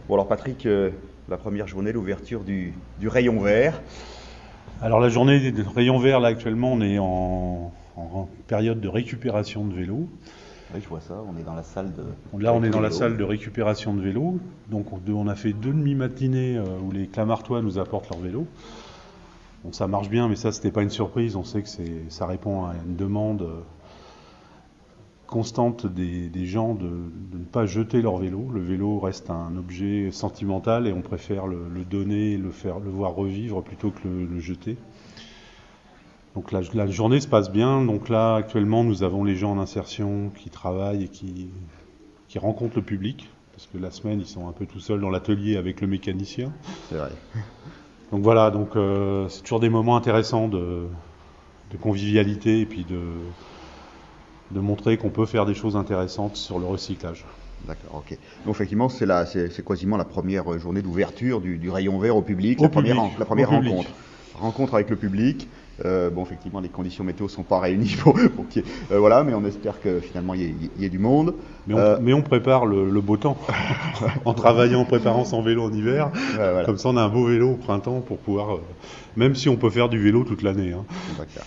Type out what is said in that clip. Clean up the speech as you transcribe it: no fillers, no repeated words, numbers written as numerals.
Bon alors Patrick, la première journée d'ouverture du rayon vert. Alors la journée de rayon vert, là actuellement, on est en période de récupération de vélos. Oui, je vois ça, on est dans la salle de Là, on avec est tous les dans la vélos. salle de récupération de vélos. Donc on a fait 2 demi-matinées où les Clamartois nous apportent leurs vélos. Bon, ça marche bien, mais ça, c'était pas une surprise. On sait que ça répond à une demande constante des gens de ne pas jeter leur vélo. Le vélo reste un objet sentimental et on préfère le donner, le voir revivre plutôt que le jeter. Donc la journée se passe bien. Donc là, actuellement, nous avons les gens en insertion qui travaillent et qui rencontrent le public. Parce que la semaine, ils sont un peu tout seuls dans l'atelier avec le mécanicien. C'est vrai. Donc voilà, c'est toujours des moments intéressants de convivialité et puis de montrer qu'on peut faire des choses intéressantes sur le recyclage. D'accord, ok. Donc effectivement, c'est quasiment la première journée d'ouverture du rayon vert au public, Au public, la au première public. rencontre. Rencontre avec le public. Bon, effectivement, les conditions météo sont pas réunies pour qu'il y ait, voilà, mais on espère que finalement il y ait du monde. Mais on prépare le beau temps en travaillant, en préparant son vélo en hiver. Ouais, voilà. Comme ça, on a un beau vélo au printemps pour pouvoir, même si on peut faire du vélo toute l'année, hein. D'accord.